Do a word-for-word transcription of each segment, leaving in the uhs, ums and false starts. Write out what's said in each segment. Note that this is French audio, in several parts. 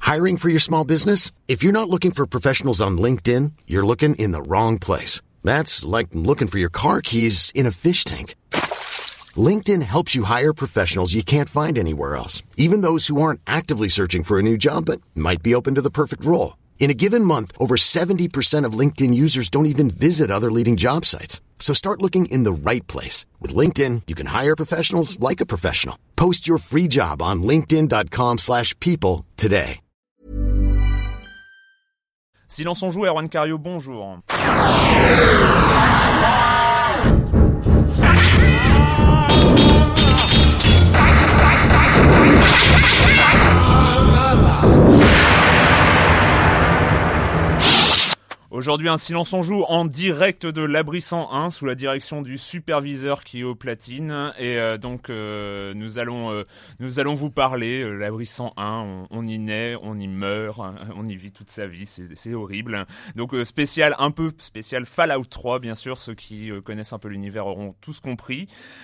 Hiring for your small business? If you're not looking for professionals on LinkedIn, you're looking in the wrong place. That's like looking for your car keys in a fish tank. LinkedIn helps you hire professionals you can't find anywhere else, even those who aren't actively searching for a new job but might be open to the perfect role. In a given month, over seventy percent of LinkedIn users don't even visit other leading job sites. So start looking in the right place. With LinkedIn, you can hire professionals like a professional. Post your free job on linkedin.com slash people today. Silence on joue, Erwan Cario, bonjour. Aujourd'hui, un silence on joue en direct de l'Abri cent un sous la direction du superviseur qui est au platine et euh, donc euh, nous allons euh, nous allons vous parler euh, l'Abri cent un, on, on y naît, on y meurt, hein, on y vit toute sa vie, c'est, c'est horrible. Donc euh, spécial un peu spécial Fallout trois bien sûr, ceux qui euh, connaissent un peu l'univers auront tous compris.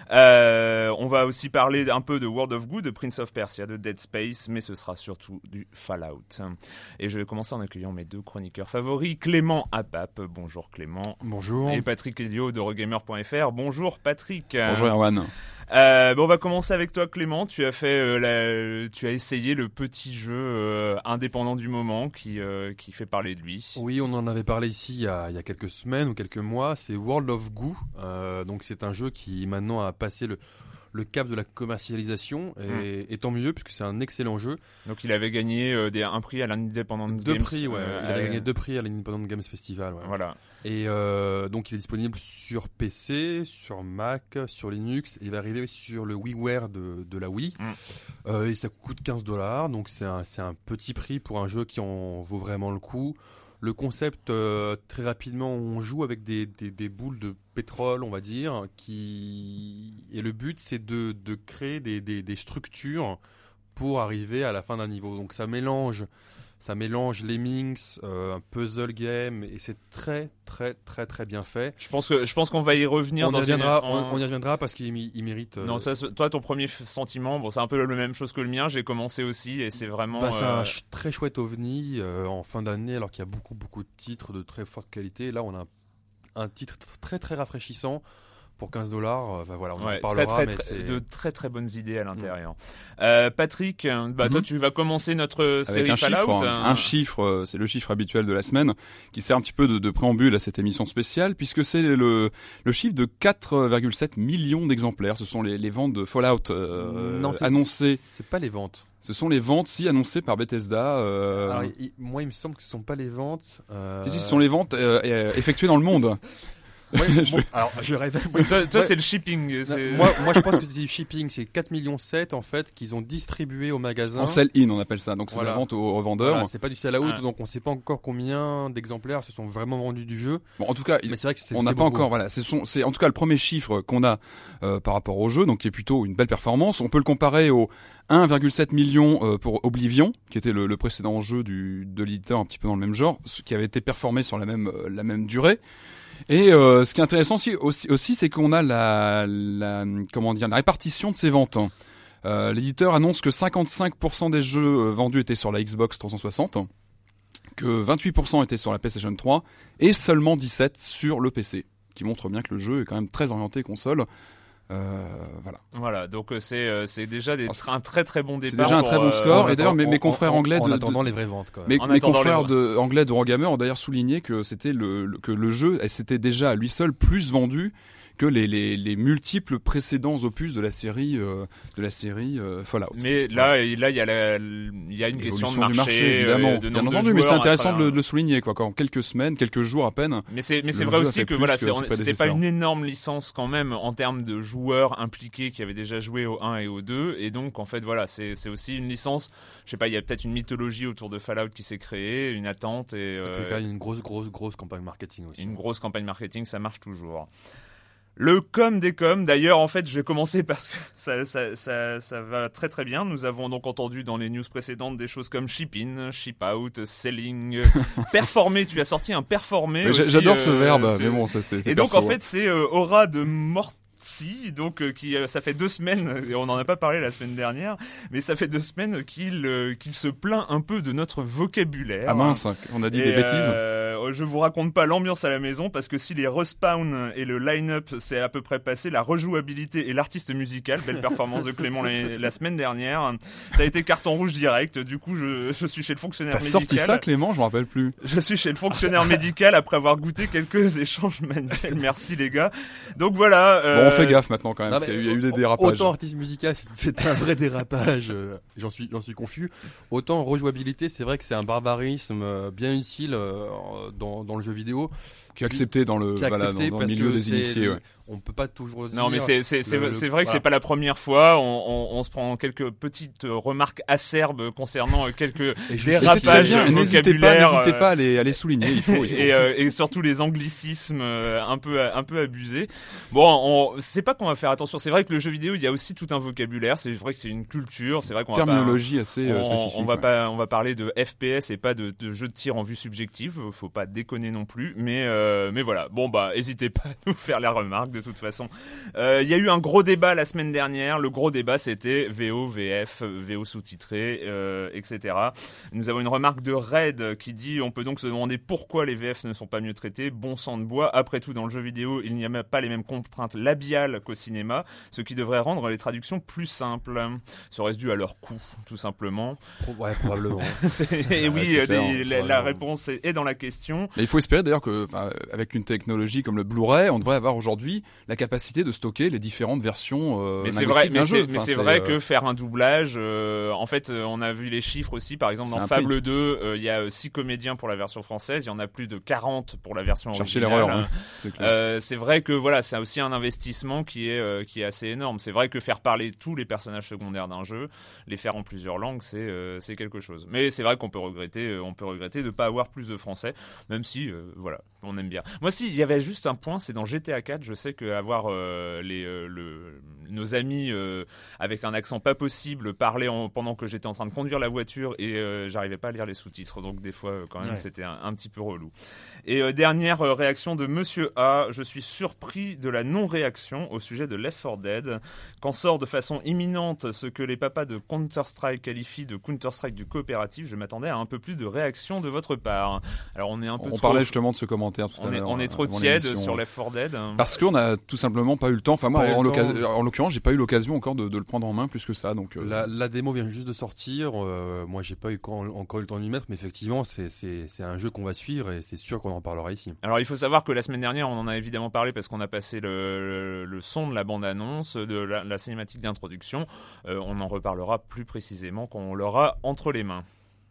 Euh, on va aussi parler un peu de World of Goo, de Prince of Persia, de Dead Space, mais ce sera surtout du Fallout. Et je vais commencer en accueillant mes deux chroniqueurs favoris, Clément Apap, bonjour Clément. Bonjour. Et Patrick Elio de Eurogamer point F R, bonjour Patrick. Bonjour Erwan. Euh, bon, on va commencer avec toi Clément, tu as fait, euh, la, tu as essayé le petit jeu euh, indépendant du moment qui, euh, qui fait parler de lui. Oui, on en avait parlé ici il y a, il y a quelques semaines ou quelques mois, c'est World of Goo, euh, donc c'est un jeu qui maintenant a passé le... le cap de la commercialisation et, mmh. et tant mieux puisque c'est un excellent jeu. Donc il avait gagné euh, des, un prix à l'Independent Games. Deux prix, ouais. Euh, il avait euh, gagné deux prix à l'Independent Games Festival. Ouais. Voilà. Et euh, donc il est disponible sur P C, sur Mac, sur Linux. Et il va arriver sur le WiiWare de, de la Wii. Mmh. Euh, et ça coûte quinze dollars. Donc c'est un, c'est un petit prix pour un jeu qui en vaut vraiment le coup. Le concept, euh, très rapidement, on joue avec des, des, des boules de pétrole, on va dire, qui... et le but, c'est de, de créer des, des, des structures pour arriver à la fin d'un niveau. Donc ça mélange, ça mélange Lemmings, euh, un puzzle game, et c'est très, très, très, très bien fait. Je pense que je pense qu'on va y revenir. On dans y reviendra, une... on, on y reviendra parce qu'il il mérite. Euh... Non, ça, toi, ton premier sentiment, bon, c'est un peu la même chose que le mien. J'ai commencé aussi, et c'est vraiment. Bah, c'est euh... un ch- très chouette ovni euh, en fin d'année, alors qu'il y a beaucoup, beaucoup de titres de très forte qualité. Là, on a un, un titre très, très rafraîchissant. Pour quinze dollars, enfin voilà, on ouais, en parlera, très, très, mais très, c'est... de très très bonnes idées à l'intérieur. Mmh. Euh, Patrick, bah, mmh. toi tu vas commencer notre Avec série un Fallout. Chiffre, un, un chiffre, c'est le chiffre habituel de la semaine, qui sert un petit peu de, de préambule à cette émission spéciale, puisque c'est le, le chiffre de quatre virgule sept millions d'exemplaires. Ce sont les, les ventes de Fallout euh, non, c'est, annoncées. C'est pas les ventes. Ce sont les ventes, si, annoncées par Bethesda. Euh... Alors, il, moi, il me semble que ce sont pas les ventes. Euh... Si, si, ce sont les ventes euh, effectuées dans le monde. Ouais, bon, alors je rêve. toi, toi ouais. c'est le shipping. C'est... Moi, moi, je pense que c'est du shipping. C'est quatre virgule sept millions en fait qu'ils ont distribué au magasin. En sell-in, on appelle ça. Donc c'est voilà. la vente aux revendeurs. Voilà, c'est pas du sell-out, ah. donc on sait pas encore combien d'exemplaires se sont vraiment vendus du jeu. Bon, en tout cas, mais c'est vrai que c'est, on n'a pas beaucoup. encore. Voilà, c'est, son, c'est en tout cas le premier chiffre qu'on a euh, par rapport au jeu, donc qui est plutôt une belle performance. On peut le comparer au un virgule sept million euh, pour Oblivion, qui était le, le précédent jeu du, de l'éditeur un petit peu dans le même genre, qui avait été performé sur la même euh, la même durée. Et euh, ce qui est intéressant aussi, aussi, aussi c'est qu'on a la, la comment dire la répartition de ces ventes. Euh, l'éditeur annonce que cinquante-cinq pour cent des jeux vendus étaient sur la Xbox trois cent soixante, que vingt-huit pour cent étaient sur la PlayStation trois et seulement dix-sept pour cent sur le P C, qui montre bien que le jeu est quand même très orienté console. Euh, voilà. Voilà, donc c'est euh, c'est déjà des, un très très bon départ. C'est déjà un pour, très bon score. Euh, et d'ailleurs, mes, mes en, confrères en, anglais en de, attendant de, les vraies ventes. Quand même. Mes, en mes confrères les... de anglais de Eurogamer ont d'ailleurs souligné que c'était le, le que le jeu s'était déjà à lui seul plus vendu que les, les, les multiples précédents opus de la série euh, de la série euh, Fallout. Mais là, ouais. là, il y a la, il y a une question de marché, du marché évidemment, euh, de bien entendu, mais c'est intéressant de le, de le souligner, quoi. Qu'en quelques semaines, quelques jours à peine. Mais c'est, mais c'est vrai aussi que voilà, c'est, que c'était pas une énorme licence quand même en termes de joueurs impliqués qui avaient déjà joué au un et au deux, et donc en fait voilà, c'est, c'est aussi une licence. Je sais pas, il y a peut-être une mythologie autour de Fallout qui s'est créée, une attente et. Euh, et puis, une grosse, grosse, grosse campagne marketing aussi. Une grosse campagne marketing, ça marche toujours. Le com des coms, d'ailleurs, en fait, je vais commencer parce que ça, ça, ça, ça va très très bien. Nous avons donc entendu dans les news précédentes des choses comme ship in, ship out, selling, performer. Tu as sorti un performer. Mais aussi, j'adore euh, ce verbe, euh, mais bon, ça c'est. c'est et donc perso, en fait, c'est euh, aura de mort. Tsi, donc euh, qui euh, ça fait deux semaines et on n'en a pas parlé la semaine dernière, mais ça fait deux semaines qu'il euh, qu'il se plaint un peu de notre vocabulaire. Ah mince, on a dit et des bêtises. Euh, je vous raconte pas l'ambiance à la maison parce que si les respawn et le line-up c'est à peu près passé, la rejouabilité et l'artiste musical, belle performance de Clément la, la semaine dernière, ça a été carton rouge direct. Du coup, je, je suis chez le fonctionnaire T'as médical. sorti ça, Clément? Je me rappelle plus. Je suis chez le fonctionnaire médical après avoir goûté quelques échanges manuels. Merci les gars. Donc voilà. Euh... Bon, on fait gaffe maintenant quand même. Non, parce mais, qu'il y a eu des dérapages. Autant artiste musical, c'est, c'est un vrai dérapage. euh, j'en suis, j'en suis confus. Autant rejouabilité, c'est vrai que c'est un barbarisme euh, bien utile euh, dans, dans le jeu vidéo. Qui est accepté dans le, Qui est voilà, accepté dans, dans le parce milieu que des c'est- initiés. Ouais. On peut pas toujours dire. Non mais c'est c'est c'est, le- c'est le- vrai que voilà. c'est pas la première fois. On, on, on se prend quelques petites euh, remarques acerbes concernant euh, quelques Et je- Mais c'est très dérapages bien. N'hésitez pas, vocabulaires. n'hésitez euh, pas à les, à les souligner. Il faut. Il faut. et, euh, et surtout les anglicismes euh, un peu un peu abusés. Bon, on, c'est pas qu'on va faire attention. C'est vrai que le jeu vidéo, il y a aussi tout un vocabulaire. C'est vrai que c'est une culture. C'est vrai qu'on va pas, Terminologie assez euh, on, spécifique. on va ouais. pas, on va parler de F P S et pas de, de jeu de tir en vue subjective. Faut pas déconner non plus. Mais, euh, mais voilà. Bon bah, hésitez pas à nous faire la remarque de toute façon. Il euh, y a eu un gros débat la semaine dernière. Le gros débat, c'était V O, V F, V O sous-titré, euh, et cetera. Nous avons une remarque de Red qui dit: on peut donc se demander pourquoi les V F ne sont pas mieux traités. Bon sang de bois. Après tout, dans le jeu vidéo, il n'y a même pas les mêmes contraintes labiales qu'au cinéma, ce qui devrait rendre les traductions plus simples. Serait-ce dû à leur coût, tout simplement? Pro- ouais, probablement. C'est- Et oui, c'est euh, clair, des- la, la probablement. réponse est, est dans la question. Mais il faut espérer d'ailleurs que, enfin, avec une technologie comme le Blu-ray, on devrait avoir aujourd'hui la capacité de stocker les différentes versions euh, Mais c'est vrai, linguistiques mais d'un c'est, jeu. mais Enfin, c'est vrai euh, que faire un doublage, euh, en fait, euh, on a vu les chiffres aussi. Par exemple, C'est dans un Fable deux, euh, il y a six comédiens pour la version française, il y en a plus de quarante pour la version chercher originale. l'erreur. hein. C'est clair. Euh, c'est vrai que voilà, c'est aussi un investissement qui est euh, qui est assez énorme. C'est vrai que faire parler tous les personnages secondaires d'un jeu, les faire en plusieurs langues, c'est euh, c'est quelque chose. Mais c'est vrai qu'on peut regretter, euh, on peut regretter de pas avoir plus de français, même si euh, voilà, on aime bien. Moi, si il y avait juste un point, c'est dans G T A quatre, je sais que avoir euh, les euh, le nos amis euh, avec un accent pas possible parler en, pendant que j'étais en train de conduire la voiture et euh, j'arrivais pas à lire les sous-titres, donc des fois euh, quand même Ouais. c'était un, un petit peu relou. Et euh, dernière euh, réaction de Monsieur A, je suis surpris de la non-réaction au sujet de Left four Dead, quand sort de façon imminente ce que les papas de Counter-Strike qualifient de Counter-Strike du coopératif. Je m'attendais à un peu plus de réaction de votre part. Alors on est un peu On trop, parlait justement de ce commentaire tout à on est, l'heure. on est trop avant tiède l'émission. sur Left four Dead. Parce qu'on a tout simplement pas eu le temps. Enfin moi, Pas eu en, le l'occasion- temps. en l'occurrence, j'ai pas eu l'occasion encore de, de le prendre en main plus que ça. Donc euh, La, la démo vient juste de sortir. Euh, moi, j'ai pas eu quand- encore eu le temps de m'y mettre, mais effectivement, c'est, c'est, c'est un jeu qu'on va suivre et c'est sûr qu'on en parlera ici. Alors il faut savoir que la semaine dernière, on en a évidemment parlé parce qu'on a passé le, le, le son de la bande-annonce, de la, la cinématique d'introduction. Euh, on en reparlera plus précisément quand on l'aura entre les mains.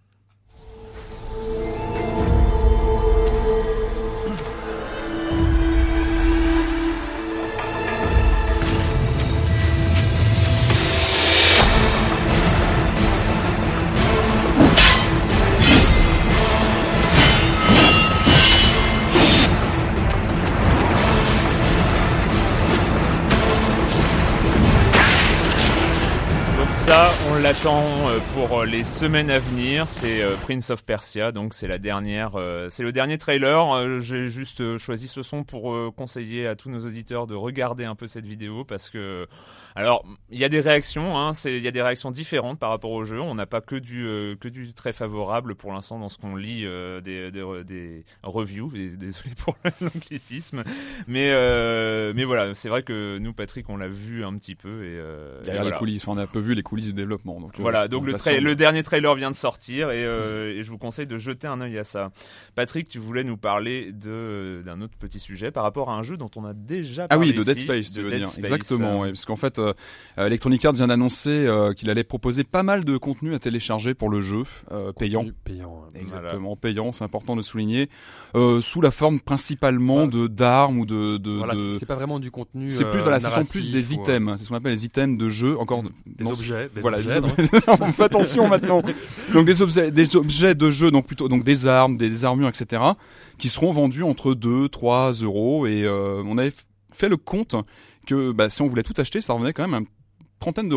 Donc ça, on l'attend euh, pour euh, les semaines à venir. C'est euh, Prince of Persia, donc c'est la dernière, euh, c'est le dernier trailer. Euh, J'ai juste euh, choisi ce son pour euh, conseiller à tous nos auditeurs de regarder un peu cette vidéo parce que, alors, il y a des réactions, hein, c'est, il y a des réactions différentes par rapport au jeu. On n'a pas que du euh, que du très favorable pour l'instant dans ce qu'on lit euh, des, des des reviews. Et désolé pour l'anglicisme, mais euh, mais voilà, c'est vrai que nous, Patrick, on l'a vu un petit peu et euh, derrière et les voilà. coulisses, enfin, on a un peu vu les coulisses du développement. Donc, euh, Voilà, donc on le, passe tra- sur- le dernier trailer vient de sortir et, euh, et je vous conseille de jeter un œil à ça. Patrick, tu voulais nous parler de d'un autre petit sujet par rapport à un jeu dont on a déjà Ah parlé oui, de Dead ici, Space, tu de veux Dead dire. Space. Exactement, ouais, parce qu'en fait, euh, Electronic Arts vient d'annoncer euh, qu'il allait proposer pas mal de contenu à télécharger pour le jeu, euh, payant. Contenu Payant. hein. Exactement, payant, c'est important de souligner, euh, sous la forme principalement Enfin, de d'armes ou de de. Voilà, de- c'est, c'est pas vraiment du contenu. c'est plus euh, voilà, ce sont narratif plus des ou, euh, items, c'est ce qu'on appelle les items de jeu, encore de- Des non, objets. Des voilà, objets. des donc. objets. On fait attention maintenant. Donc des objets, des objets de jeu, donc plutôt donc des armes, des, des armures, et cetera, qui seront vendus entre deux, trois euros. Et euh, on avait f- fait le compte que bah, si on voulait tout acheter, ça revenait quand même à une trentaine d'euros.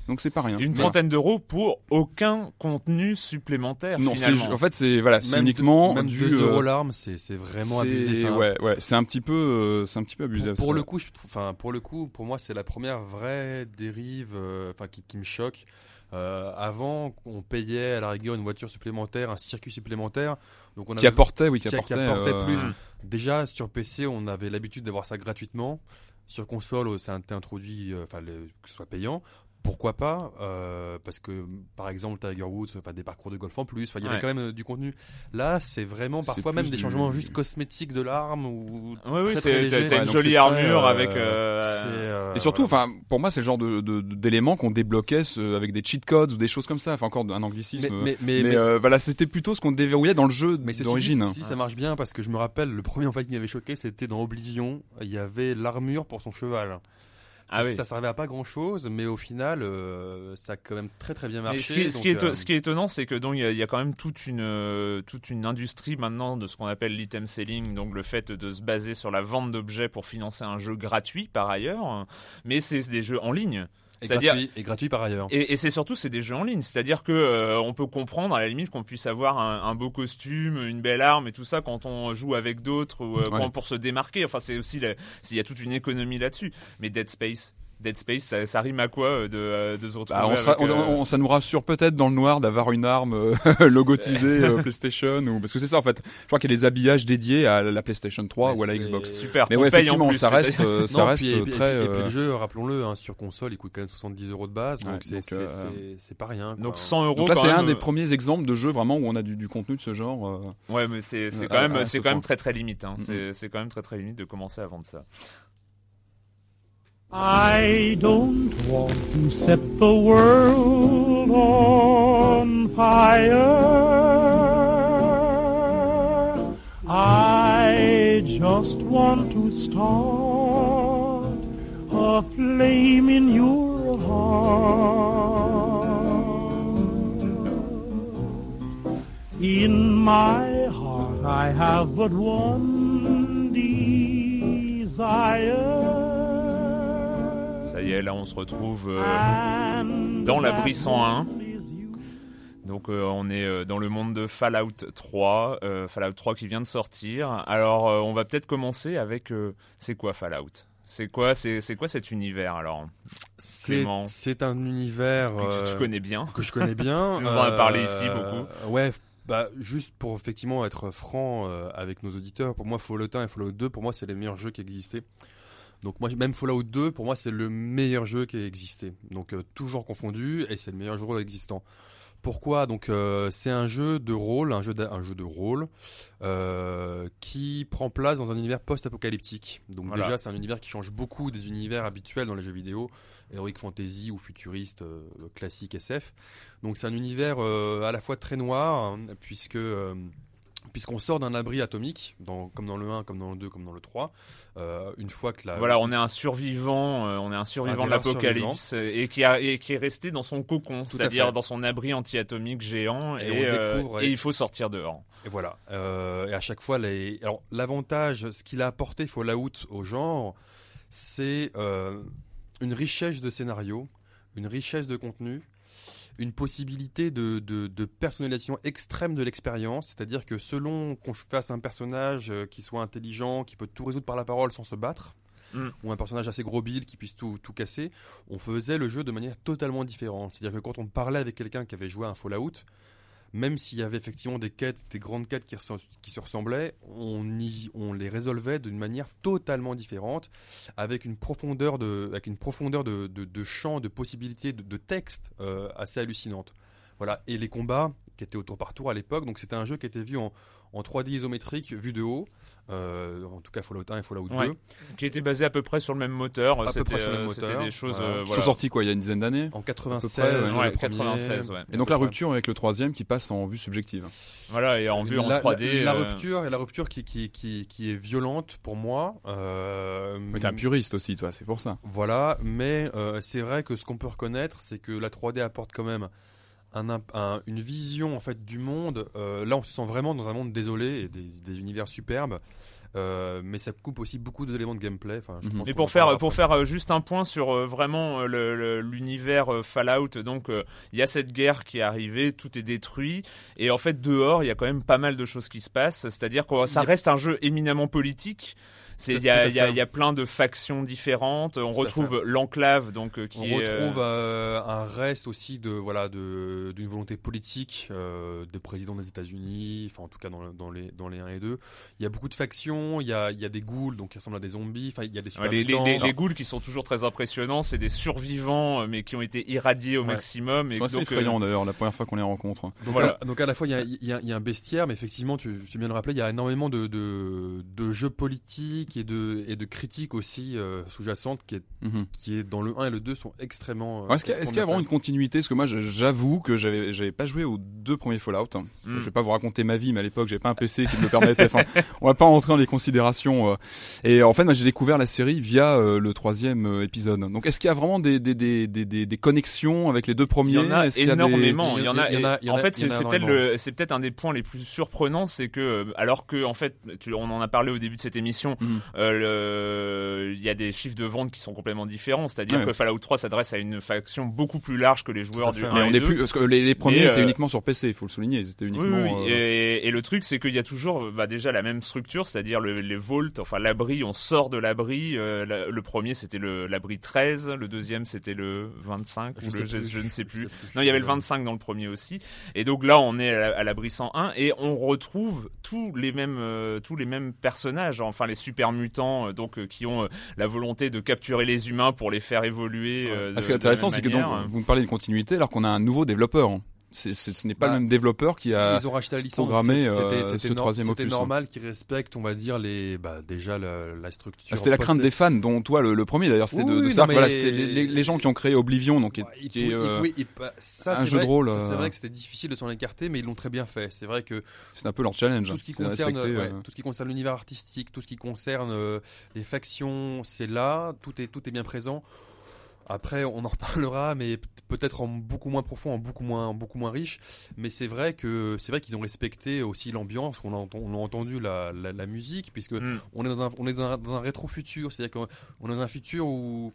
Donc c'est pas rien. Une Voilà. trentaine d'euros pour aucun contenu supplémentaire. Non, c'est, finalement. en fait, c'est voilà, c'est Même uniquement deux, même du. deux euros euh, l'arme, c'est c'est vraiment c'est- abusé. Enfin, ouais, ouais, c'est un petit peu, euh, c'est un petit peu abusé. Pour, pour ça. le coup, je trouve, enfin pour le coup, pour moi, c'est la première vraie dérive, euh, enfin qui, qui me choque. Euh, avant, on payait à la rigueur une voiture supplémentaire, un circuit supplémentaire, donc on qui avait- apportait, oui, qui qui, apportait, qui apportait euh, plus. Déjà sur P C, on avait l'habitude d'avoir ça gratuitement. Sur console, ça a été introduit, euh, enfin le- que ce soit payant. Pourquoi pas euh, Parce que par exemple Tiger Woods, enfin des parcours de golf en plus, enfin il y avait Ouais. quand même euh, du contenu. Là, c'est vraiment C'est parfois plus même des du- changements juste cosmétiques de l'arme ou Oui, oui, très, c'est, très t'as, légers. t'as Ouais, une donc jolie c'est armure très, avec. euh, euh, C'est, euh, Et surtout, voilà. enfin, pour moi, c'est le genre de, de- de- d'éléments qu'on débloquait ce- avec des cheat codes ou des choses comme ça. Enfin, encore un anglicisme. mais, Mais, mais, mais, mais- euh, voilà, c'était plutôt ce qu'on déverrouillait dans le jeu mais ceci d'origine. dit, si, si, ça marche bien parce que je me rappelle le premier en fait qui m'avait choqué, c'était dans Oblivion. Il y avait l'armure pour son cheval. Ah ça, oui. ça servait à pas grand chose, mais au final, euh, ça a quand même très très bien marché. Mais ce qui est, ce donc, qui est, euh, ce qui est étonnant, c'est que donc il y, a- il y a quand même toute une euh, toute une industrie maintenant de ce qu'on appelle l'item selling, donc le fait de se baser sur la vente d'objets pour financer un jeu gratuit par ailleurs, mais c'est des jeux en ligne. et C'est-à-dire gratuit, et gratuit par ailleurs. et, et c'est surtout c'est des jeux en ligne, c'est-à-dire que euh, on peut comprendre à la limite qu'on puisse avoir un, un beau costume, une belle arme et tout ça quand on joue avec d'autres ou euh, Ouais. quand- pour se démarquer. Enfin c'est aussi la- c'est- il y a toute une économie là-dessus. Mais Dead Space, Dead Space, ça, ça rime à quoi euh, de, euh, de se retrouver Bah, on sera- avec, on- euh, on- ça nous rassure peut-être dans le noir d'avoir une arme euh, logotisée euh, PlayStation ou parce que c'est ça en fait. Je crois qu'il y a des habillages dédiés à la PlayStation trois Mais ou à la c'est- Xbox. super. Mais qu'on ouais, paye en effectivement, plus, ça c'est- reste, euh, ça Non, reste puis- et puis- très. Et puis, et puis euh, le jeu, rappelons-le, hein, sur console, il coûte quand même soixante-dix euros de base, donc Ouais, c'est donc, c'est- euh, c'est- c'est pas rien. quoi. Donc cent euros. Donc là, quand c'est même, un des euh, premiers exemples de jeux vraiment où on a du, du contenu de ce genre. euh. Ouais, mais c'est c'est Euh, quand à- même à c'est ce quand même point. très très limite. Hein. Mhm. C'est c'est quand même très très limite de commencer à vendre ça. I don't want to set the world on fire. I just want to start a flame in your heart. In my heart I have but one desire. Ça y est, là on se retrouve euh, And dans l'abri cent un. that is you. Donc euh, on est euh, dans le monde de Fallout trois, euh, Fallout trois qui vient de sortir. Alors euh, on va peut-être commencer avec euh, c'est quoi Fallout ? C'est quoi c'est c'est quoi cet univers alors C'est Clément. c'est un univers que tu euh, connais bien. que je connais bien. Tu nous en as parlé ici beaucoup. Ouais, bah juste pour effectivement être franc euh, avec nos auditeurs, pour moi Fallout un et Fallout deux, pour moi c'est les meilleurs jeux qui existaient. Donc moi même Fallout deux, pour moi c'est le meilleur jeu qui ait existé. Donc euh, toujours confondu et c'est le meilleur jeu existant. Pourquoi ? Donc euh, c'est un jeu de rôle, un jeu de, un jeu de rôle euh, qui prend place dans un univers post-apocalyptique. Donc Voilà. déjà c'est un univers qui change beaucoup des univers habituels dans les jeux vidéo, heroic fantasy ou futuriste euh, classique S F. Donc c'est un univers euh, à la fois très noir hein, puisque euh, puisqu'on sort d'un abri atomique, dans, comme dans le un, comme dans le deux, comme dans le trois. Euh, une fois que la Voilà, on est un survivant, euh, on est un survivant Un de vireur l'apocalypse euh, et qui a et qui est resté dans son cocon, Tout à c'est-à-dire fait. dans son abri anti-atomique géant Et et, on euh, découvre, et et- il faut sortir dehors. Et voilà. Euh, et à chaque fois, les... alors l'avantage, ce qu'il a apporté Fallout au genre, c'est euh, une richesse de scénario, une richesse de contenu, une possibilité de, de, de personnalisation extrême de l'expérience, c'est-à-dire que selon qu'on fasse un personnage euh, qui soit intelligent, qui peut tout résoudre par la parole sans se battre, Mm. ou un personnage assez gros build qui puisse tout, tout casser, on faisait le jeu de manière totalement différente. C'est-à-dire que quand on parlait avec quelqu'un qui avait joué à un Fallout, même s'il y avait effectivement des quêtes, des grandes quêtes qui, res- qui se ressemblaient, on, y, on les résolvait d'une manière totalement différente, avec une profondeur de, avec une profondeur de, de, de champ, de possibilités, de, de texte euh, assez hallucinante. Voilà. Et les combats qui étaient au tour par tour à l'époque, donc c'était un jeu qui était vu en, en trois D isométrique, vu de haut, euh, en tout cas Fallout un et Fallout Ouais. deux. Qui était basé à peu près sur le même moteur. À peu C'était, près sur le euh, même c'était moteur. des choses. Voilà. euh, Ils Ils voilà. sont sortis quoi, il y a une dizaine d'années. En quatre-vingt-seize, À peu près, ouais. le Ouais, premier. quatre-vingt-seize, ouais. Et donc la rupture avec le troisième qui passe en vue subjective. Voilà, et en vue en la, trois D. La, la euh, rupture et la rupture qui, qui, qui, qui est violente pour moi. Euh, Mais t'es un puriste aussi, toi, c'est pour ça. Voilà, mais euh, c'est vrai que ce qu'on peut reconnaître, c'est que la trois D apporte quand même un, imp- un- une vision en fait du monde. Euh, là, on se sent vraiment dans un monde désolé et des, des univers superbes. Euh, mais ça coupe aussi beaucoup d'éléments de gameplay. Enfin, je Mm-hmm. pense Et qu'on pour en faire parlera pour après. faire euh, juste un point sur euh, vraiment euh, le, le- l'univers euh, Fallout, donc euh, il y a cette guerre qui est arrivée, tout est détruit, et en fait dehors il y a quand même pas mal de choses qui se passent, c'est-à-dire que ça Il y a- reste un jeu éminemment politique. C'est il y Tout a à il y a fait. il y a plein de factions différentes. On Tout à retrouve l'enclave donc euh, qui On est euh, retrouve euh, un reste aussi de voilà de d'une volonté politique euh, des présidents des États-Unis, enfin en tout cas dans, le- dans les dans les un et deux. Il y a beaucoup de factions, il y a il y a des ghouls donc qui ressemblent à des zombies, enfin il y a des super Ouais, les, les, mutants. les, les ghouls qui sont toujours très impressionnants, c'est des survivants euh, mais qui ont été irradiés au Ouais. maximum. Ils Et sont assez donc, euh, effrayants d'ailleurs la première fois qu'on les rencontre. Donc, Voilà. à, donc à la fois il y a, il y, a, il y a un bestiaire, mais effectivement tu, tu viens de le rappeler, il y a énormément de, de, de jeux politiques et de, et de critiques aussi euh, sous-jacentes qui est, Mhm. qui est dans le un et le deux sont extrêmement. euh, Ouais, est-ce qu'il y a, est-ce qu'il y a extrêmement vraiment une bien continuité? Parce que moi, je- j'avoue que j'avais, j'avais pas joué aux deux premiers Fallout. Mm. Je vais pas vous raconter ma vie, mais à l'époque, j'avais pas un P C qui me le permettait. Enfin, on va pas rentrer dans les considérations. euh. Et en fait, moi, j'ai découvert la série via euh, le troisième euh, épisode. Donc, est-ce qu'il y a vraiment des, des, des, des, des, des connexions avec les deux premiers? Il y en a Est-ce qu'il y a des- énormément. Il y en a. il y en a- il y en En a- fait, il y en c'est a c'est peut-être énormément. le, c'est peut-être un des points les plus surprenants, c'est que euh, alors que en fait, tu, on en a parlé au début de cette émission, Mhm. euh, le- il y a des chiffres de vente qui sont complètement différents. C'est-à-dire Ouais. que Fallout trois s'adresse à une faction beaucoup plus large que les joueurs à du fait. un Mais et on est deux. plus, parce que les, les premiers Mais, étaient euh, uniquement sur P C, il faut le souligner. Ils étaient Oui, uniquement. oui, euh, et, et le truc, c'est qu'il y a toujours bah, déjà la même structure, c'est-à-dire le, les vaults, enfin l'abri, on sort de l'abri. euh, la- le premier, c'était le, l'abri treize, le deuxième, c'était le vingt-cinq, Je ou sais le, je, plus. je ne sais plus. Je sais plus. Non, il y avait le vingt-cinq dans le premier aussi. Et donc là, on est à, la- à l'abri cent un et on retrouve tous les mêmes, euh, tous les mêmes personnages, enfin les super mutants, euh, donc euh, qui ont euh, la volonté de capturer les humains pour les faire évoluer. Euh, Ah, ce de- qui est de la intéressant, même c'est que donc, manière. vous me parlez de continuité alors qu'on a un nouveau développeur. hein. C'est, c'est- ce n'est pas Bah, le même développeur qui a. Ils ont racheté la licence. programmé, donc euh, c'était, c'était, ce nor- troisième c'était opus. normal qu'ils respectent, on va dire les, bah déjà la, la structure. Ah, c'était la crainte post- des fans, dont toi le, le premier d'ailleurs, c'était Oui, de, de oui, savoir non, que voilà, mais- c'était les, les- les gens qui ont créé Oblivion, donc qui, Ouais, il qui est, pouvait- il euh, pouvait- il pa- ça, un c'est jeu de vrai, rôle, ça, c'est euh, vrai que c'était difficile de s'en écarter, mais ils l'ont très bien fait. C'est vrai que c'est un peu leur challenge. tout ce qui c'est de concerne, respecter, ouais, euh, tout ce qui concerne l'univers artistique, tout ce qui concerne euh, les factions, c'est là, tout est tout est bien présent. Après, on en reparlera, mais p- peut-être en beaucoup moins profond, en beaucoup moins, en beaucoup moins riche. Mais c'est vrai que c'est vrai qu'ils ont respecté aussi l'ambiance. On a, ent- on a entendu la, la, la musique, puisque Mm. on est dans un, on est dans un, dans un rétro-futur. C'est-à-dire qu'on on est dans un futur où,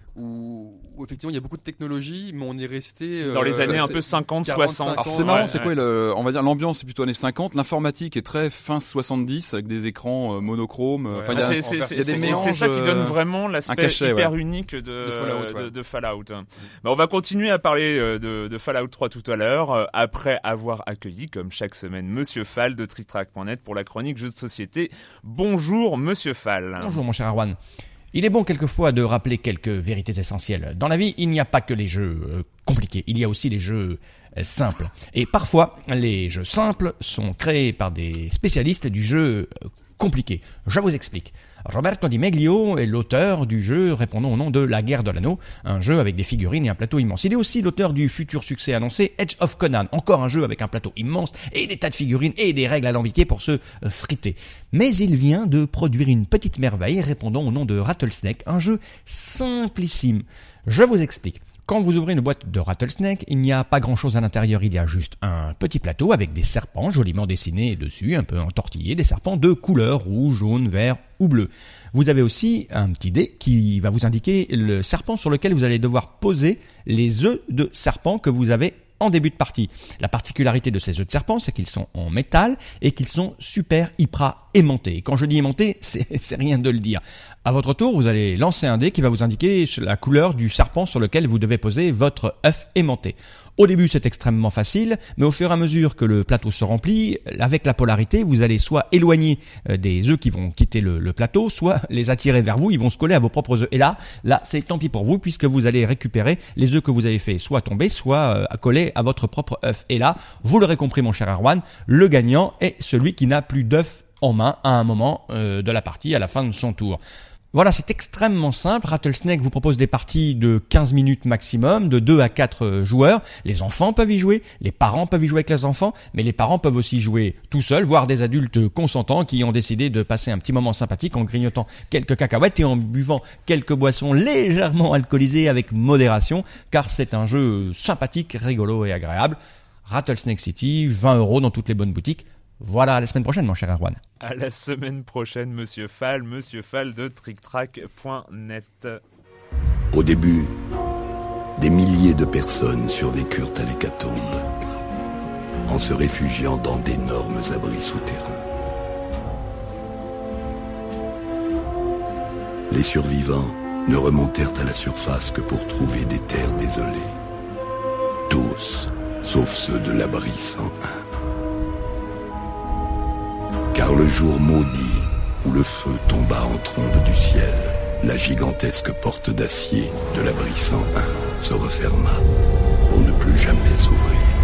où, où effectivement il y a beaucoup de technologie, mais on est resté Dans les euh, années ça, un c'est- peu cinquante, quarante, soixante. Alors Ouais, c'est marrant, ouais, c'est ouais. quoi le, on va dire l'ambiance c'est plutôt années cinquante, l'informatique est très fin soixante-dix avec des écrans euh, monochromes. euh, Ouais. Enfin, il y Ah, a- c'est, en c'est, version- c'est, il y a des c'est- mélanges, c'est ça qui donne euh, vraiment l'aspect cachet, hyper ouais. unique de, De Fallout, ouais. de, de Fallout. Bah, on va continuer à parler euh, de, de Fallout trois tout à l'heure, euh, après avoir accueilli, comme chaque semaine, Monsieur Fall de trick track point net pour la chronique jeux de société. Bonjour, Monsieur Fall. Bonjour mon cher Arwan. Il est bon quelquefois de rappeler quelques vérités essentielles. Dans la vie, il n'y a pas que les jeux euh, compliqués, il y a aussi les jeux euh, simples. Et parfois, les jeux simples sont créés par des spécialistes du jeu euh, compliqué. Je vous explique. Roberto Di Meglio est l'auteur du jeu répondant au nom de La Guerre de l'Anneau, un jeu avec des figurines et un plateau immense. Il est aussi l'auteur du futur succès annoncé Edge of Conan, encore un jeu avec un plateau immense et des tas de figurines et des règles alambiquées pour se euh, friter. Mais il vient de produire une petite merveille répondant au nom de Rattlesnake, un jeu simplissime. Je vous explique. Quand vous ouvrez une boîte de Rattlesnake, il n'y a pas grand-chose à l'intérieur, il y a juste un petit plateau avec des serpents joliment dessinés dessus, un peu entortillés, des serpents de couleur rouge, jaune, vert ou bleu. Vous avez aussi un petit dé qui va vous indiquer le serpent sur lequel vous allez devoir poser les œufs de serpent que vous avez en début de partie. La particularité de ces œufs de serpent, c'est qu'ils sont en métal et qu'ils sont super hyper aimantés. Et quand je dis aimantés, c'est, c'est rien de le dire. À votre tour, vous allez lancer un dé qui va vous indiquer la couleur du serpent sur lequel vous devez poser votre œuf aimanté. Au début, c'est extrêmement facile, mais au fur et à mesure que le plateau se remplit, avec la polarité, vous allez soit éloigner des œufs qui vont quitter le, le plateau, soit les attirer vers vous, ils vont se coller à vos propres œufs. Et là, là, c'est tant pis pour vous, puisque vous allez récupérer les œufs que vous avez fait soit tomber, soit euh, coller à votre propre œuf. Et là, vous l'aurez compris, mon cher Erwan, le gagnant est celui qui n'a plus d'œufs en main à un moment euh, de la partie, à la fin de son tour. Voilà, c'est extrêmement simple. Rattlesnake vous propose des parties de quinze minutes maximum, de deux à quatre joueurs. Les enfants peuvent y jouer, les parents peuvent y jouer avec les enfants, mais les parents peuvent aussi jouer tout seuls, voire des adultes consentants qui ont décidé de passer un petit moment sympathique en grignotant quelques cacahuètes et en buvant quelques boissons légèrement alcoolisées avec modération, car c'est un jeu sympathique, rigolo et agréable. Rattlesnake City, vingt euros dans toutes les bonnes boutiques. Voilà, à la semaine prochaine, mon cher Erwan. À la semaine prochaine, Monsieur Fall, Monsieur Fall de trick track point net. Au début, des milliers de personnes survécurent à l'hécatombe, en se réfugiant dans d'énormes abris souterrains. Les survivants ne remontèrent à la surface que pour trouver des terres désolées. Tous, sauf ceux de l'abri cent un. Car le jour maudit où le feu tomba en trombe du ciel, la gigantesque porte d'acier de l'abri cent un se referma pour ne plus jamais s'ouvrir.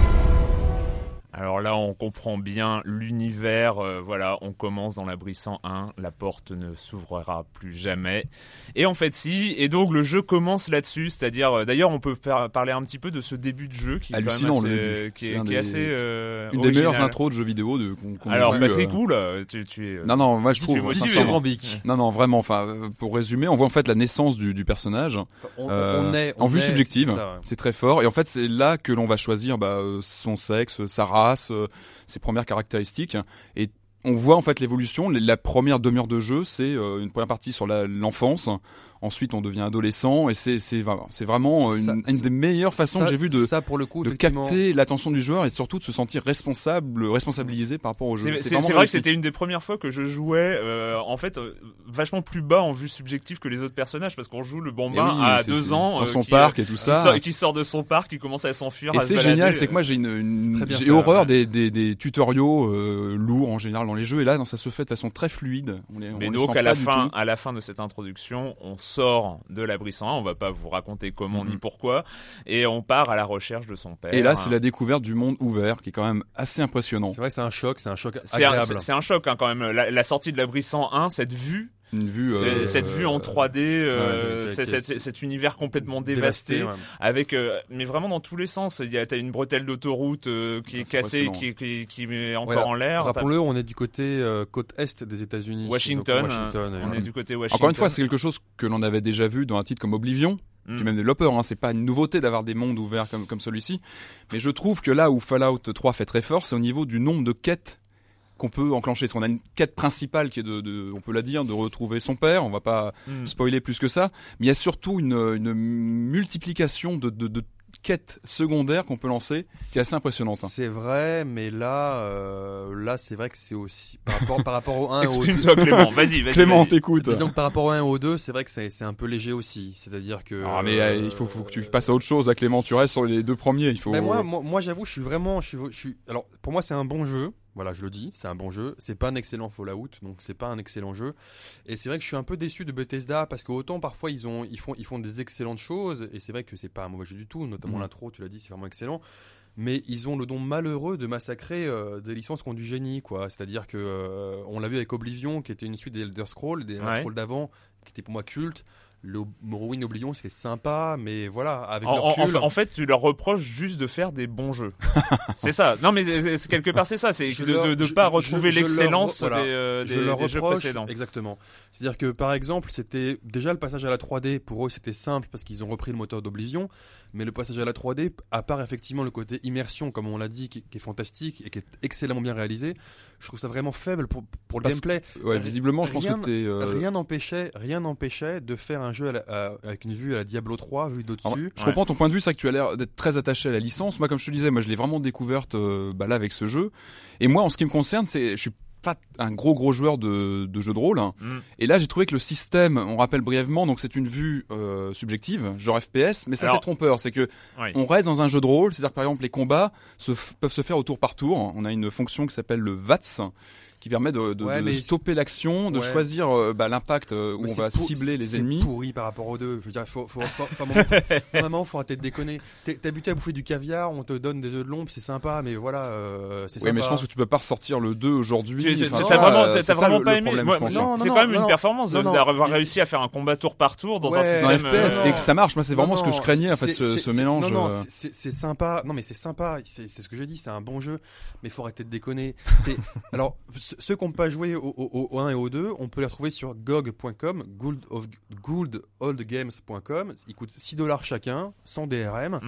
Alors là, on comprend bien l'univers. Euh, voilà, on commence dans l'abri cent un. La porte ne s'ouvrira plus jamais. Et en fait, si. Et donc, le jeu commence là-dessus. C'est-à-dire, euh, d'ailleurs, on peut par- parler un petit peu de ce début de jeu qui est hallucinant, quand même assez, le début. qui C'est est, un qui est des- assez euh, Une des original. meilleures intros de jeux vidéo de, qu'on, qu'on Alors, a vu, Patrick, euh, où là tu, tu es. euh, Non, non, moi je tu es trouve. motivé. sincèrement. Dithyrambique. Non, non, vraiment. Enfin, euh, pour résumer, on voit en fait la naissance du, du personnage. On, Euh, on est, en on vue est, subjective, c'est ça, ouais. c'est très fort. Et en fait, c'est là que l'on va choisir bah, euh, son sexe, sa race, euh, ses premières caractéristiques. Et on voit en fait l'évolution. La première demi-heure de jeu, c'est euh, une première partie sur la, l'enfance. Ensuite, on devient adolescent. Et c'est, c'est, c'est vraiment une, Ça, une des meilleures façons ça, que j'ai vu de, ça pour le coup, de effectivement, capter l'attention du joueur et surtout de se sentir responsable, responsabilisé par rapport au jeu. C'est, c'est, vraiment c'est vrai que réussi. c'était une des premières fois que je jouais euh, en fait euh, vachement plus bas en vue subjective que les autres personnages parce qu'on joue le Et bambin oui, à c'est- deux c'est ans dans euh, son qui, parc et tout qui ça. sort, qui sort de son parc, qui commence à s'enfuir. Et à se c'est balader. génial, c'est que moi j'ai une, une- C'est très bien j'ai fait, horreur ouais. des, des, des tutoriaux euh, lourds en général dans les jeux et là non, ça se fait de façon très fluide. On les, Mais on les donc sent à la pas du fin, tout. à la fin de cette introduction, on sort de l'abri cent un. On va pas vous raconter comment Mhm. ni pourquoi, et on part à la recherche de son père. Et là c'est la découverte du monde ouvert qui est quand même assez impressionnant. c'est vrai que c'est un choc, c'est un choc C'est un, agréable. c'est, c'est un choc hein, quand même. La, la sortie de l'abri cent un, cette vue, Une vue, c'est- euh, cette vue en trois D, euh, ouais, c'est- qui- cet, qui- cet univers complètement dévasté. ouais. Avec euh, mais vraiment dans tous les sens. Il y a t'as une bretelle d'autoroute euh, qui Ah, est c'est cassée, impressionnant. qui, qui qui met encore Ouais, en l'air. T'as- Rappelons-le, on est du côté euh, côte est des États-Unis. Washington, Donc, Washington, euh, et on voilà. est du côté Washington. Encore une fois, c'est quelque chose que l'on avait déjà vu dans un titre comme Oblivion, Mm. du même développeur. Hein. C'est pas une nouveauté d'avoir des mondes ouverts comme, comme celui-ci. Mais je trouve que là où Fallout trois fait très fort, c'est au niveau du nombre de quêtes qu'on peut enclencher. Parce qu'on a une quête principale qui est de, de, on peut la dire, de retrouver son père. On va pas Mm. spoiler plus que ça. Mais il y a surtout une, une multiplication de, de, de quêtes secondaires qu'on peut lancer qui est assez impressionnante. hein. C'est vrai, mais là, euh, là, c'est vrai que c'est aussi par rapport par rapport au un et au deux. Exprime-toi Clément, vas-y, vas-y. Clément, vas-y. t'écoutes. Disons que par rapport au un et au deux, c'est vrai que c'est c'est un peu léger aussi. C'est-à-dire que. Ah, mais euh, il faut, faut que tu passes à autre chose, à Clément. Tu restes sur les deux premiers. Il faut. Mais moi, moi, moi, j'avoue, je suis vraiment, je suis, je suis. Alors, pour moi, c'est un bon jeu. Voilà, je le dis, c'est un bon jeu. C'est pas un excellent Fallout, donc c'est pas un excellent jeu. Et c'est vrai que je suis un peu déçu de Bethesda parce qu'autant parfois ils ont, ils font, ils font des excellentes choses. Et c'est vrai que c'est pas un mauvais jeu du tout. Notamment Mhm. l'intro, tu l'as dit, c'est vraiment excellent. Mais ils ont le don malheureux de massacrer euh, des licences qui ont du génie, quoi. C'est-à-dire que euh, on l'a vu avec Oblivion, qui était une suite des Elder Scrolls, des Elder Ouais. Scrolls d'avant, qui était pour moi culte. Le Morrowind Oblivion, c'était sympa, mais voilà, avec En, leur en- recul. en- en fait, tu leur reproches juste de faire des bons jeux. C'est ça. Non, mais c'est, c'est quelque part c'est ça. C'est Je de, leur- de, de je- pas je- retrouver je leur- l'excellence voilà. des, euh, je des, leur des jeux reproche, précédents. exactement. C'est-à-dire que par exemple, c'était déjà le passage à la trois D, pour eux c'était simple parce qu'ils ont repris le moteur d'Oblivion, mais le passage à la trois D, à part effectivement le côté immersion, comme on l'a dit, qui, qui est fantastique et qui est excellemment bien réalisé, je trouve ça vraiment faible pour, pour le Parce- gameplay. Ouais, visiblement, je pense Rien- que t'es. euh, Rien n'empêchait, rien n'empêchait de faire un jeu à la- à- avec une vue à la Diablo trois, vue Alors, d'au-dessus. je Ouais. comprends ton point de vue, c'est que tu as l'air d'être très attaché à la licence. Moi, comme je te disais, moi, je l'ai vraiment découverte euh, bah, là avec ce jeu. Et moi, en ce qui me concerne, c'est, je suis pas un gros gros joueur de, de jeux de rôle. hein. Mm. Et là, j'ai trouvé que le système, on rappelle brièvement, donc c'est une vue euh, subjective, genre F P S, mais ça Alors- c'est trompeur. C'est que Oui. on reste dans un jeu de rôle, c'est-à-dire que par exemple les combats se f- peuvent se faire au tour par tour. On a une fonction qui s'appelle le V A T S qui permet de, de, Ouais, de mais stopper l'action, de Ouais. choisir euh, bah, l'impact euh, où Mais on c'est va pour- cibler les c'est ennemis. pourri par rapport aux deux. Je veux dire, faut, faut, faut, faut, à un moment, faut, à un moment, faut arrêter de déconner. T'es t'es habitué à bouffer du caviar, on te donne des œufs de l'ombre, c'est sympa, mais voilà, euh, c'est Oui, sympa. mais je pense que tu peux pas ressortir le deux aujourd'hui. Tu, tu- Enfin, t'as ça, vraiment, euh, t'as c'est ça vraiment le- pas le aimé. problème, Moi, je pense. Non, c'est non, quand même non, une performance de- non, non. d'avoir Il- réussi à faire un combat tour par tour dans un Ouais. C'est un système. F P S euh, et que ça marche. Moi, c'est vraiment Non, ce que je non, craignais, en fait, c'est- ce, c'est- ce c'est- mélange. Non, non, euh, c'est- c'est c'est sympa. Non, mais c'est sympa. C'est c'est ce que j'ai dit. C'est un bon jeu, mais faut arrêter de déconner. C'est alors ce- ceux qui n'ont pas joué au, au, au un et au deux, on peut les retrouver sur G O G point com, good of good old games point com. Ils coûtent six dollars chacun, sans D R M. Mm.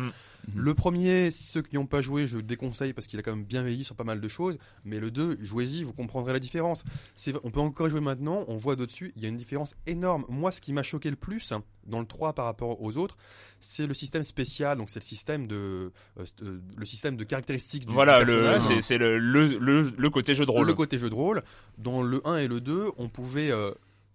Le premier, ceux qui n'ont pas joué, je déconseille parce qu'il a quand même bien vieilli sur pas mal de choses. Mais le deux, jouez-y, vous comprendrez la différence. C'est, on peut encore y jouer maintenant, on voit dessus, il y a une différence énorme. Moi, ce qui m'a choqué le plus dans le trois par rapport aux autres, c'est le système spécial. Donc c'est le système de, euh, le système de caractéristiques du, voilà, du personnage. Le, c'est, c'est le, le, le, le côté jeu de rôle. Le côté jeu de rôle. Dans le un et le deux, on pouvait... Euh,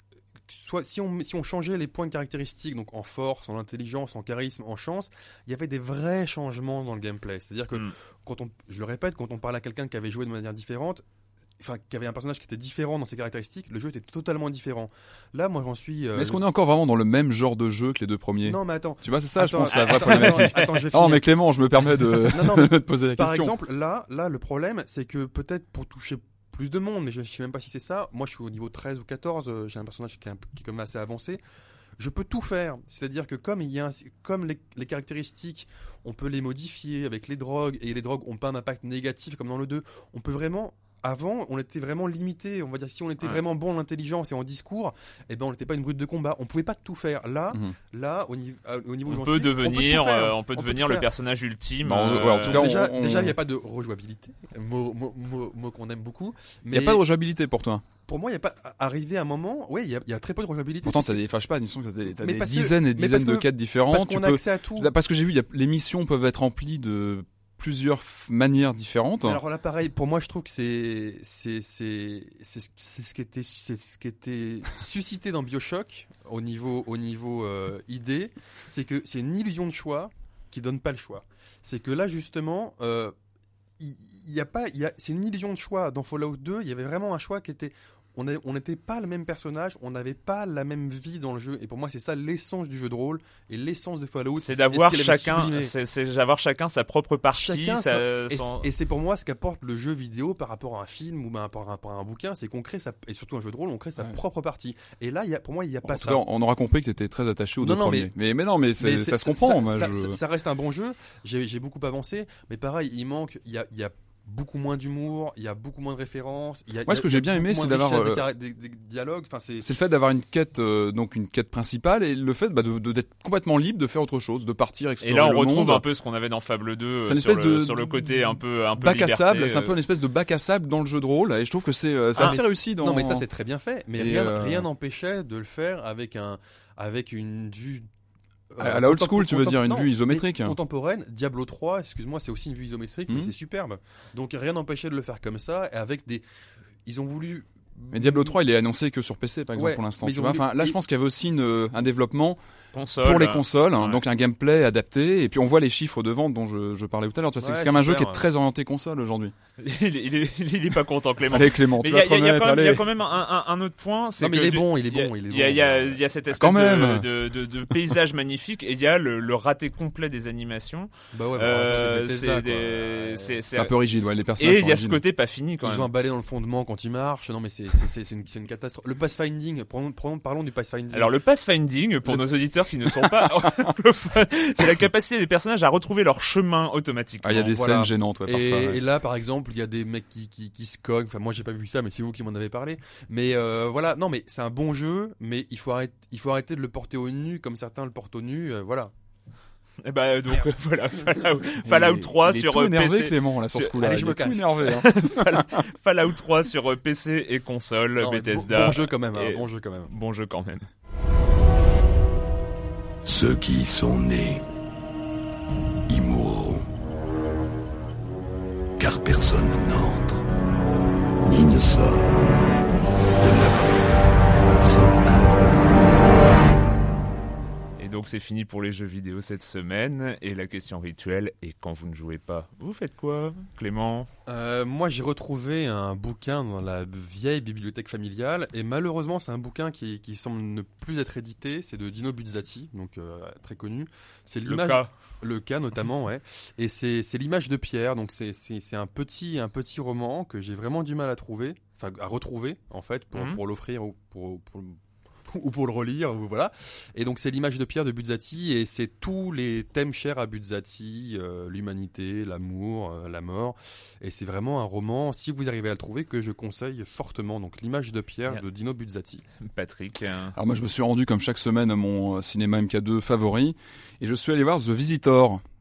Soit, si, on, si on changeait les points de caractéristiques, donc en force, en intelligence, en charisme, en chance, il y avait des vrais changements dans le gameplay. C'est-à-dire que, mm. quand on, je le répète, quand on parle à quelqu'un qui avait joué de manière différente, enfin, qui avait un personnage qui était différent dans ses caractéristiques, le jeu était totalement différent. Là, moi, j'en suis... Euh, mais est-ce qu'on est encore vraiment dans le même genre de jeu que les deux premiers ? Non, mais attends. Tu vois, c'est ça, attends, je pense, la vraie attends, problématique. Attends, attends, je vais finir. Non, mais Clément, je me permets de, non, non, mais, de te poser la par question. Par exemple, là, là, le problème, c'est que peut-être pour toucher plus de monde, mais je ne sais même pas si c'est ça. Moi, je suis au niveau treize ou quatorze, euh, j'ai un personnage qui est, un, qui est quand même assez avancé. Je peux tout faire. C'est-à-dire que comme, il y a un, comme les, les caractéristiques, on peut les modifier avec les drogues, et les drogues n'ont pas un impact négatif comme dans le deux, on peut vraiment... Avant, on était vraiment limité. On va dire, si on était ouais. vraiment bon en intelligence et en discours, eh ben, on n'était pas une brute de combat. On pouvait pas tout faire. Là, mmh. là, au niveau, au niveau on, peut suis, devenir, on peut devenir, euh, on peut on devenir peut le personnage ultime. Bon, euh, ouais, en tout cas, déjà, on, on... déjà, il n'y a pas de rejouabilité, mot, mot, mot, mot qu'on aime beaucoup. Il n'y a pas de rejouabilité pour toi. Pour moi, il n'y a pas arrivé un moment. Oui, il y, y a très peu de rejouabilité. Pourtant, ça des, enfin, je sais pas, t'as des, t'as des dizaines que, et dizaines de quêtes différentes. Parce qu'on tu a peux, accès à tout. Parce que j'ai vu, y a, les missions peuvent être remplies de plusieurs f- manières différentes. Alors là, pareil, pour moi, je trouve que c'est c'est c'est c'est, c'est ce qui était c'est ce qui était suscité dans BioShock au niveau au niveau euh, idée, c'est que c'est une illusion de choix qui donne pas le choix. C'est que là justement, euh, il y, y a pas, il y a, c'est une illusion de choix. Dans Fallout deux, il y avait vraiment un choix qui était on n'était pas le même personnage, on n'avait pas la même vie dans le jeu. Et pour moi, c'est ça l'essence du jeu de rôle et l'essence de Fallout. C'est d'avoir chacun, c'est, c'est d'avoir chacun sa propre partie. Chacun ça, et, son... et c'est pour moi ce qu'apporte le jeu vidéo par rapport à un film ou par rapport à un bouquin, c'est qu'on crée sa, et surtout un jeu de rôle, on crée sa ouais. propre partie. Et là, il y a, pour moi, il n'y a pas en ça. Cas, on aura compris que tu étais très attaché aux deux non, premiers. Mais, mais, mais non, mais, c'est, mais ça c'est, se comprend. Ça, moi, ça, je... ça, ça reste un bon jeu. J'ai, j'ai beaucoup avancé, mais pareil, il manque, il y a, il y a beaucoup moins d'humour, il y a beaucoup moins de références. Il y a, Moi, ce que j'ai bien aimé, c'est d'avoir euh, des, des, des dialogues. Enfin, c'est... c'est le fait d'avoir une quête, euh, donc une quête principale, et le fait bah, de, de d'être complètement libre de faire autre chose, de partir explorer le monde. Et là, on le retrouve monde. un peu ce qu'on avait dans Fable deux, c'est une sur, espèce le, de, sur le côté un peu un peu bac liberté, à sable. euh... C'est un peu une espèce de bac à sable dans le jeu de rôle, et je trouve que c'est, euh, c'est ah, assez réussi. Dans... Non, mais ça, c'est très bien fait. Mais rien, euh... rien n'empêchait de le faire avec un, avec une vue. Euh, à la old school, tu veux dire, une non, vue isométrique. Contemporaine, Diablo trois, excuse-moi, c'est aussi une vue isométrique, mmh. mais c'est superbe. Donc rien n'empêchait de le faire comme ça, et avec des... Ils ont voulu... Mais Diablo trois, il est annoncé que sur P C, par exemple, ouais, pour l'instant. Tu vois voulu... enfin, là, et... je pense qu'il y avait aussi une, un développement console, pour les consoles, ouais. hein, donc un gameplay adapté. Et puis on voit les chiffres de vente dont je, je parlais tout à l'heure. Tu vois, ouais, c'est quand même un jeu qui est très orienté console aujourd'hui. il, est, il, est, il est pas content, Clément. Allez, Clément, tu mais vas te remettre. Il y a quand même un, un, un autre point. C'est non, mais que il est du... bon, il est bon. Il y a, il y a, il y a cette espèce de, de, de, de paysage magnifique, et il y a le, le raté complet des animations. Bah ouais, bah, euh, ça, c'est, c'est, des... c'est, c'est, c'est un peu rigide, ouais, les personnages. Et il y a ce côté pas fini quand Ils même. ont un balai dans le fondement quand ils marchent. Non, mais c'est, c'est, c'est, c'est, une, c'est une catastrophe. Le pathfinding, prenons, prenons, parlons du pathfinding. Alors, le pathfinding, pour le... nos auditeurs qui ne sont pas anglophones, c'est la capacité des personnages à retrouver leur chemin automatiquement. Ah, il y a des voilà. scènes gênantes, ouais, et, parfois, ouais. et là, par exemple, il y a des mecs qui, qui, qui se cognent. Enfin, moi, j'ai pas vu ça, mais c'est vous qui m'en avez parlé. Mais euh, voilà, non, mais c'est un bon jeu, mais il faut arrêter, il faut arrêter de le porter au nu comme certains le portent au nu. Euh, voilà. Et bah donc euh, voilà, Fallout, Fallout trois il est sur tout énervé, P C. Clément, là, sur ce coup-là. Allez, je il me est casse. tout énervé. Hein. Fallout trois sur P C et console, non, Bethesda. Bon, bon jeu quand même, hein, et... bon jeu quand même. Bon jeu quand même. Ceux qui y sont nés y mourront, car personne n'entre ni ne sort de l'abri cent un. Donc c'est fini pour les jeux vidéo cette semaine, et la question rituelle est: quand vous ne jouez pas, vous faites quoi, Clément? euh, Moi, j'ai retrouvé un bouquin dans la vieille bibliothèque familiale, et malheureusement c'est un bouquin qui, qui semble ne plus être édité. C'est de Dino Buzzati, donc euh, très connu. C'est l'image, le cas, le cas notamment, ouais. Et c'est, c'est l'image de Pierre. Donc c'est, c'est, c'est un petit, un petit roman que j'ai vraiment du mal à trouver, enfin à retrouver en fait pour, mmh. pour l'offrir ou pour, pour ou pour le relire, ou voilà. Et donc c'est l'image de Pierre de Buzzati, et c'est tous les thèmes chers à Buzzati, euh, l'humanité, l'amour, euh, la mort. Et c'est vraiment un roman, si vous arrivez à le trouver, que je conseille fortement. Donc l'image de Pierre yeah. de Dino Buzzati. Patrick. Euh... Alors moi je me suis rendu comme chaque semaine à mon cinéma M K deux favori, et je suis allé voir The Visitor.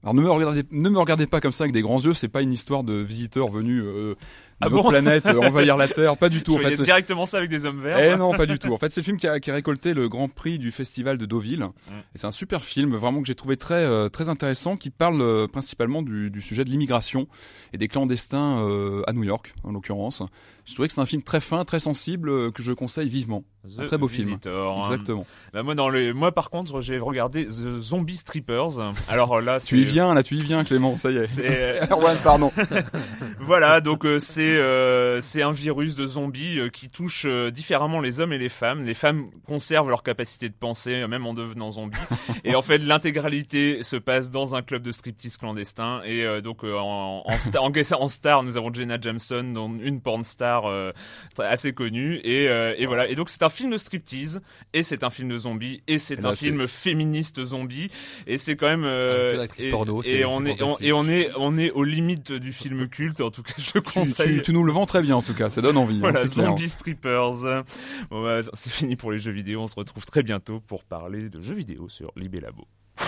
Alors ne me regardez, ne me regardez pas comme ça avec des grands yeux. C'est pas une histoire de visiteurs venus euh, de Ah notre bon planète euh, envahir la Terre. Pas du tout. Je En fait, voyais c'est- directement ça avec des hommes verts. Eh non, pas du tout. En fait, c'est le film qui a, qui a récolté le Grand Prix du Festival de Deauville. Mm. Et c'est un super film, vraiment que j'ai trouvé très euh, très intéressant, qui parle euh, principalement du, du sujet de l'immigration et des clandestins euh, à New York, en l'occurrence. Je trouvais que c'est un film très fin, très sensible, euh, que je conseille vivement. The Un très beau film. Visitor, hein. Exactement. Bah moi dans le moi par contre j'ai regardé The Zombie Strippers. Alors là c'est Tu y viens, là, tu y viens, Clément. Ça y est. c'est Erwan, pardon. voilà, donc euh, c'est euh, c'est un virus de zombies euh, qui touche euh, différemment les hommes et les femmes. Les femmes conservent leur capacité de penser euh, même en devenant zombies. Et en fait l'intégralité se passe dans un club de striptease clandestin. Et euh, donc euh, en en star, en, en star nous avons Jenna Jameson, dont une porn star euh, assez connue. Et euh, et voilà. Et donc c'est un film de striptease et c'est un film de zombies et c'est Et là, un film féministe zombie et c'est quand même euh, Avec l'actrice et, porno, et c'est- on c'est est on, fantastique. et on est on est aux limites du film culte. En tout cas je le Tu, conseille. tu, tu nous le vends très bien, en tout cas. Ça donne envie. hein, Voilà, c'est clair. Zombie Strippers. Bon, bah, c'est fini pour les jeux vidéo. On se retrouve très bientôt pour parler de jeux vidéo sur Libé Labo.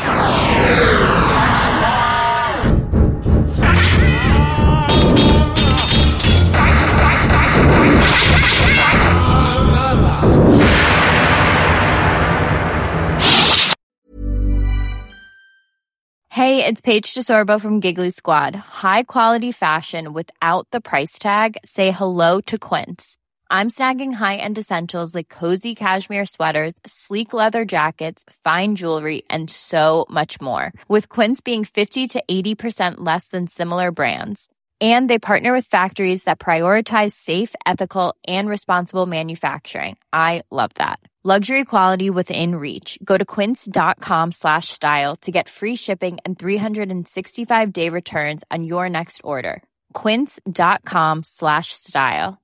Hey, it's Paige DeSorbo from Giggly Squad. High quality fashion without the price tag. Say hello to Quince. I'm snagging high-end essentials like cozy cashmere sweaters, sleek leather jackets, fine jewelry, and so much more. With Quince being fifty to eighty percent less than similar brands. And they partner with factories that prioritize safe, ethical, and responsible manufacturing. I love that. Luxury quality within reach. Go to quince.com slash style to get free shipping and three sixty-five day returns on your next order. Quince.com slash style.